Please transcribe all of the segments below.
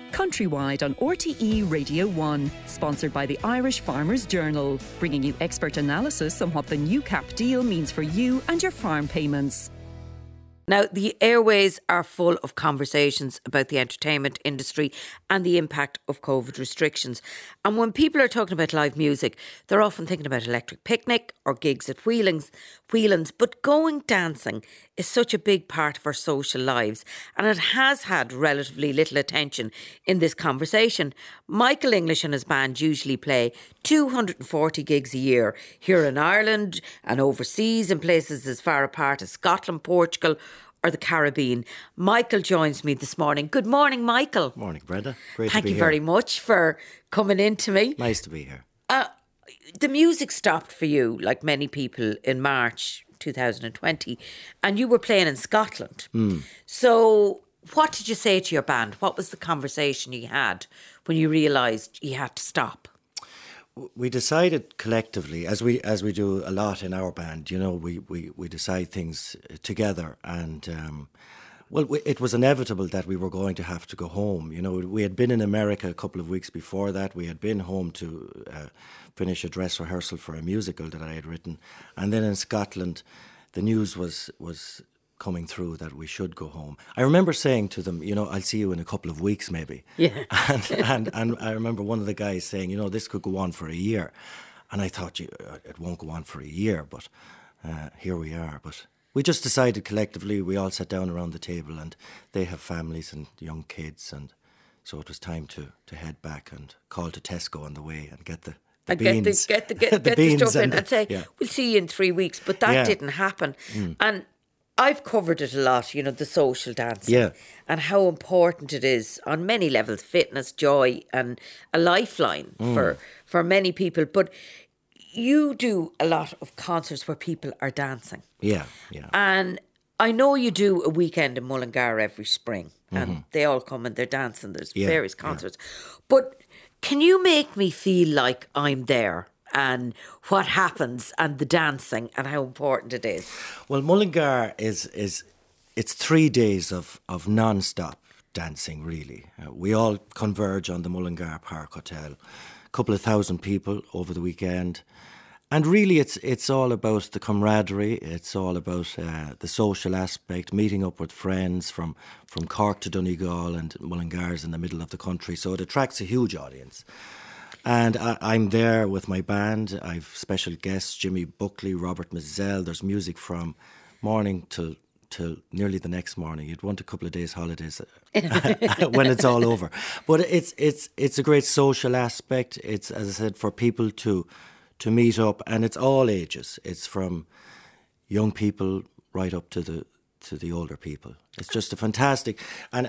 Countrywide on RTE Radio 1, sponsored by the Irish Farmers Journal, bringing you expert analysis on what the new CAP deal means for you and your farm payments. Now, the airways are full of conversations about the entertainment industry and the impact of COVID restrictions. And when people are talking about live music, they're often thinking about Electric Picnic or gigs at Whelan's. But going dancing is such a big part of our social lives, and it has had relatively little attention in this conversation. Michael English and his band usually play 240 gigs a year here in Ireland and overseas in places as far apart as Scotland, Portugal or the Caribbean. Michael joins me this morning. Good morning, Michael. Morning, Brenda. Great Thank to be you here. very much for coming in to me. Nice to be here. The music stopped for you, like many people, in March 2020, and you were playing in Scotland. So what did you say to your band? What was the conversation you had when you realised you had to stop? We decided collectively, as we do a lot in our band, you know, we decide things together, and it was inevitable that we were going to have to go home. You know, we had been in America a couple of weeks before that. We had been home to finish a dress rehearsal for a musical that I had written, and then in Scotland, the news was coming through that we should go home. I remember saying to them, you know, I'll see you in a couple of weeks maybe. Yeah. And I remember one of the guys saying, you know, this could go on for a year. And I thought, it won't go on for a year, but here we are. But we just decided collectively, we all sat down around the table, and they have families and young kids, and so it was time to head back and call to Tesco on the way and get the beans. Get the beans stuff in and say, yeah. We'll see you in 3 weeks. But that didn't happen. And I've covered it a lot, you know, the social dancing and how important it is on many levels, fitness, joy and a lifeline for many people. But you do a lot of concerts where people are dancing. Yeah. And I know you do a weekend in Mullingar every spring and they all come and they're dancing. There's various concerts. But can you make me feel like I'm there? And what happens and the dancing and how important it is? Well, Mullingar it's 3 days of non-stop dancing, really. We all converge on the Mullingar Park Hotel. A couple of thousand people over the weekend. And really it's all about the camaraderie, it's all about the social aspect, meeting up with friends from Cork to Donegal, and Mullingar's in the middle of the country, so it attracts a huge audience. And I'm there with my band. I've special guests, Jimmy Buckley, Robert Mazzell. There's music from morning till nearly the next morning. You'd want a couple of days holidays when it's all over. But it's a great social aspect. It's, as I said, for people to meet up, and it's all ages. It's from young people right up to the older people. It's just a fantastic, and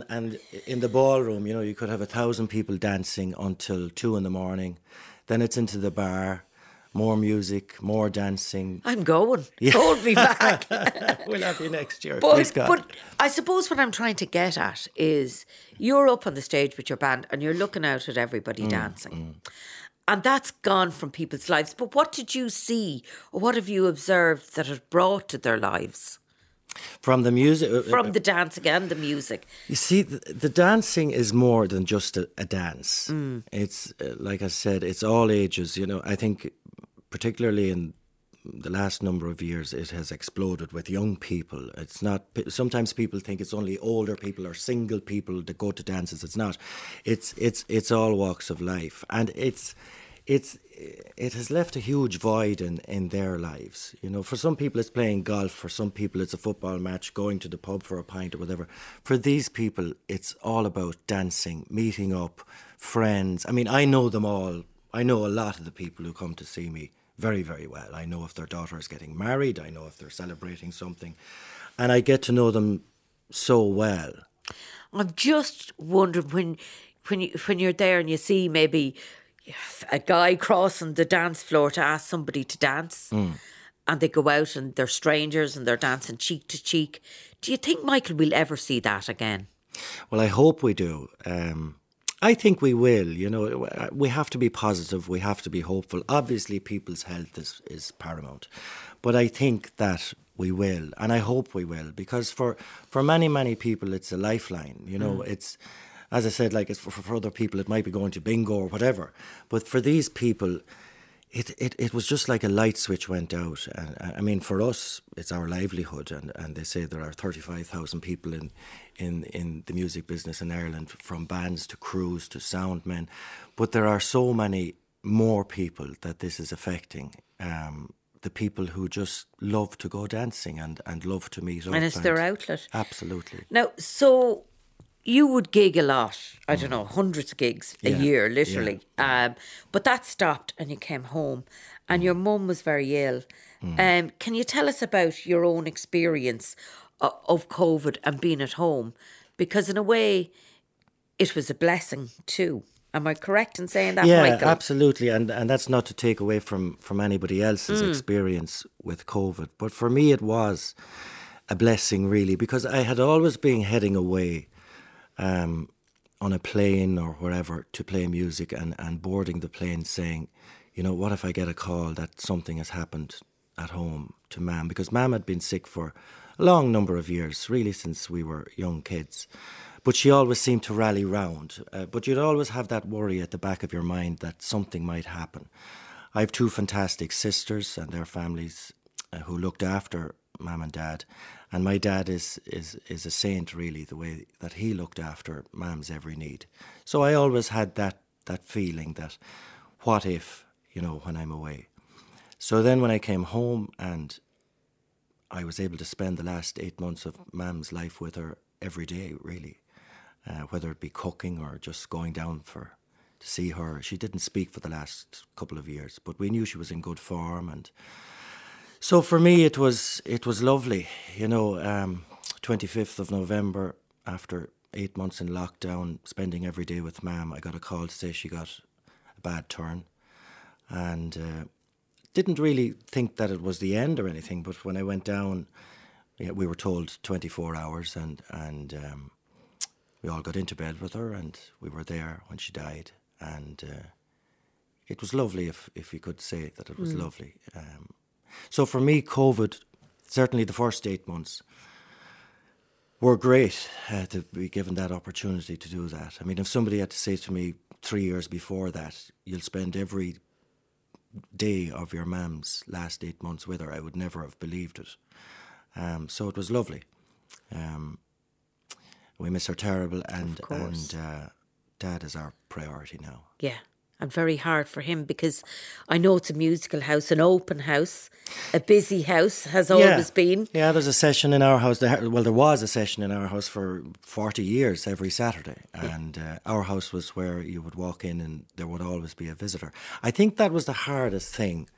in the ballroom, you know, you could have 1,000 people dancing until 2 a.m. Then it's into the bar, more music, more dancing. I'm going. Hold me back. We'll have you next year. But I suppose what I'm trying to get at is you're up on the stage with your band and you're looking out at everybody dancing. And that's gone from people's lives. But what did you see, or what have you observed that it brought to their lives? From the music? From the dancing and the music. You see, the dancing is more than just a dance. It's, like I said, it's all ages. You know, I think particularly in the last number of years, it has exploded with young people. It's not, sometimes people think it's only older people or single people that go to dances. It's not. It's all walks of life. And it has left a huge void in their lives. You know, for some people it's playing golf, for some people it's a football match, going to the pub for a pint or whatever. For these people, it's all about dancing, meeting up, friends. I mean, I know them all. I know a lot of the people who come to see me very, very well. I know if their daughter is getting married. I know if they're celebrating something. And I get to know them so well. I'm just wondering when you're there and you see maybe a guy crossing the dance floor to ask somebody to dance and they go out and they're strangers and they're dancing cheek to cheek. Do you think, Michael, we'll ever see that again? Well, I hope we do. I think we will. You know, we have to be positive. We have to be hopeful. Obviously, people's health is paramount. But I think that we will, and I hope we will, because for many, many people, it's a lifeline. You know, it's as I said, like it's for other people, it might be going to bingo or whatever. But for these people, it was just like a light switch went out. And I mean, for us, it's our livelihood. And they say there are 35,000 people in the music business in Ireland, from bands to crews to sound men. But there are so many more people that this is affecting. The people who just love to go dancing and love to meet up. And it's their outlet. Absolutely. Now, so you would gig a lot, I don't know, hundreds of gigs a year, literally. Yeah. But that stopped and you came home and your mum was very ill. Can you tell us about your own experience of COVID and being at home? Because in a way, it was a blessing too. Am I correct in saying that, Michael? Yeah, absolutely. And that's not to take away from anybody else's experience with COVID. But for me, it was a blessing, really, because I had always been heading away on a plane or wherever to play music and boarding the plane saying, you know, what if I get a call that something has happened at home to Mam? Because Mam had been sick for a long number of years, really since we were young kids. But she always seemed to rally round. But you'd always have that worry at the back of your mind that something might happen. I have two fantastic sisters and their families who looked after Mam and Dad. And my dad is a saint, really, the way that he looked after Mam's every need. So I always had that feeling that, what if, you know, when I'm away. So then when I came home and I was able to spend the last 8 months of Mam's life with her every day, really. Whether it be cooking or just going down to see her. She didn't speak for the last couple of years, but we knew she was in good form. And so for me, it was lovely. You know, 25th of November, after 8 months in lockdown, spending every day with Mam, I got a call to say she got a bad turn. And didn't really think that it was the end or anything, but when I went down, we were told 24 hours and we all got into bed with her, and we were there when she died. And it was lovely, if you could say that it was lovely. So for me, COVID, certainly the first 8 months, were great to be given that opportunity to do that. I mean, if somebody had to say to me 3 years before that, you'll spend every day of your Mam's last 8 months with her, I would never have believed it. So it was lovely. We miss her terrible, and Dad is our priority now. Yeah. And very hard for him, because I know it's a musical house, an open house, a busy house, has always been. Yeah, there's a session in our house. Well, there was a session in our house for 40 years every Saturday. And our house was where you would walk in and there would always be a visitor. I think that was the hardest thing.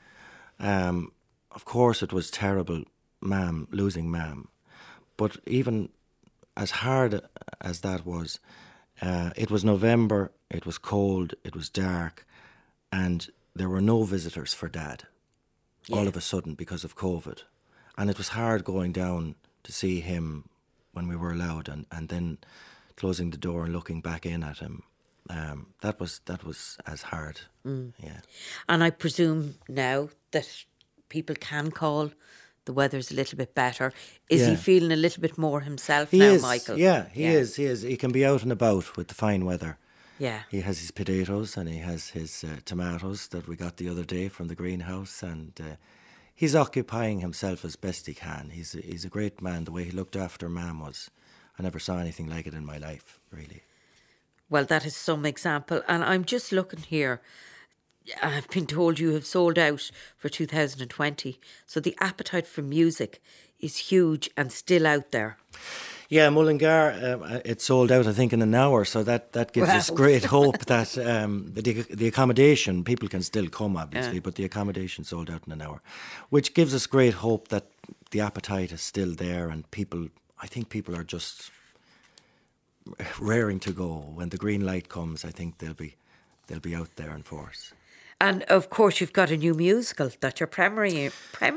Of course, it was terrible, losing Mam. But even as hard as that was, it was November, it was cold, it was dark, and there were no visitors for Dad all of a sudden because of COVID. And it was hard going down to see him when we were allowed, and then closing the door and looking back in at him. That was as hard. Yeah. And I presume now that people can call, the weather's a little bit better. Is he feeling a little bit more himself now, Michael? Yeah, he is. He can be out and about with the fine weather. Yeah. He has his potatoes and he has his tomatoes that we got the other day from the greenhouse, and he's occupying himself as best he can. He's a great man. The way he looked after Mam was, I never saw anything like it in my life, really. Well, that is some example. And I'm just looking here. I've been told you have sold out for 2020. So the appetite for music is huge and still out there. Yeah, Mullingar, it sold out, I think, in an hour. So that gives us great hope that the accommodation, people can still come, obviously, but the accommodation sold out in an hour, which gives us great hope that the appetite is still there, and I think people are just raring to go. When the green light comes, I think they'll be out there in force. And of course, you've got a new musical that you're premiering.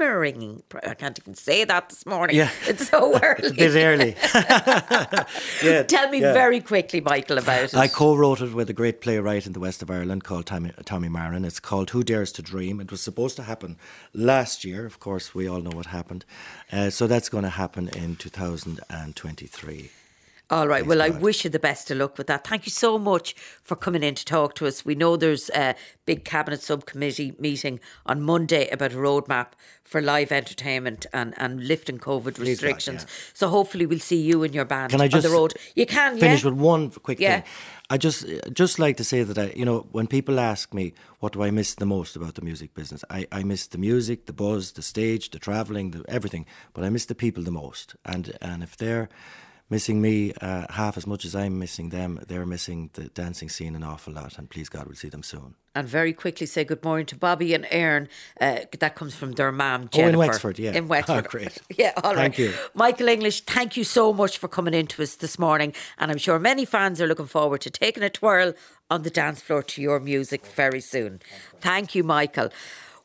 I can't even say that this morning. Yeah. It's so early. It's a bit early. Tell me very quickly, Michael, about it. I co-wrote it with a great playwright in the west of Ireland called Tommy Marin. It's called Who Dares to Dream. It was supposed to happen last year. Of course, we all know what happened. So that's going to happen in 2023. All right. Please Well, I God. wish you the best of luck with that. Thank you so much for coming in to talk to us. We know there's a big Cabinet Subcommittee meeting on Monday about a roadmap for live entertainment and lifting COVID restrictions. So hopefully we'll see you and your band Can I just on the road. You can, finish yeah? with one quick thing? I just like to say that when people ask me what do I miss the most about the music business, I miss the music, the buzz, the stage, the travelling, everything. But I miss the people the most. And if they're missing me half as much as I'm missing them, they're missing the dancing scene an awful lot. And please God, we'll see them soon. And very quickly say good morning to Bobby and Aaron. That comes from their mum, Jennifer. In Wexford, yeah. In Wexford. Oh, great. Yeah, all right. Thank you. Michael English, thank you so much for coming in to us this morning. And I'm sure many fans are looking forward to taking a twirl on the dance floor to your music very soon. Thank you, Michael.